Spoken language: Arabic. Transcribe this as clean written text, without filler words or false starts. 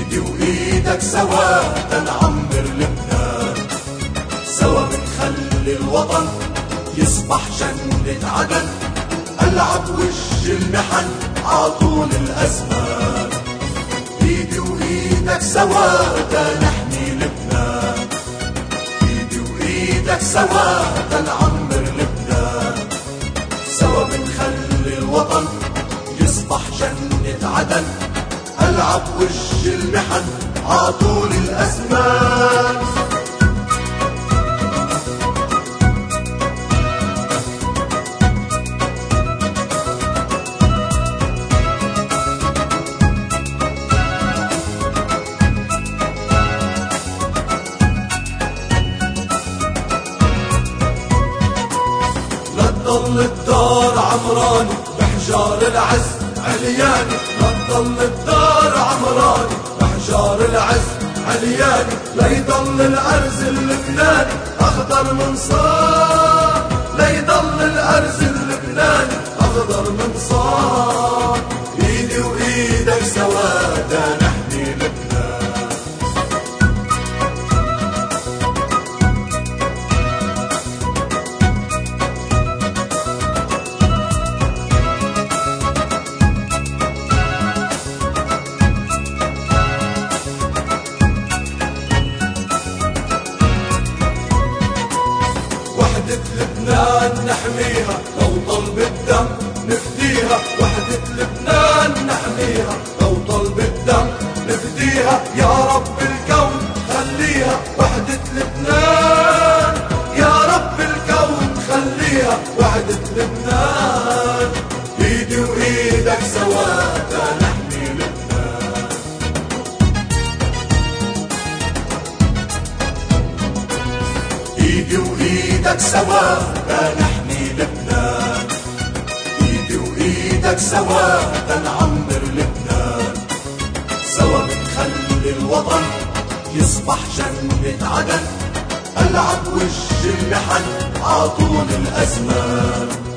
ايدي وايدك سوا تنعمر لبنان، سوا بنخلي الوطن يصبح جنة عدن، ألعب وش المحن عطول الأزمان. ايدي وايدك سوا تنحمي لبنان، ايدي وايدك سوا تنعمر لبنان، سوا بنخلي الوطن يصبح جنة عدن، ألعب وش المحن عطول الأزمان. تضل الدار عمراني بحجار العز علياني، لا تضل الدار عمراني بحجار العز علياني، لا يضل الأرز اللبناني أخضر من صار، لا يضل الأرز اللبناني أخضر من صار. إيدي وإيدك سوا نحمي لبنان، وحدة لبنان نحميها لو طلب الدم نفديها، وحدة لبنان نحميها لو طلب الدم نفديها، يا رب الكون خليها وحدة لبنان، يا رب الكون خليها وحدة لبنان. ايدي وايدك سوا نحمي لبنان، ايدي وايدك سوا نحمي لبنان، ايدي وايدك سوا نعمر لبنان، سوا بنخلي الوطن يصبح جنة عدن، ألعب وش المحن عطول الأزمان.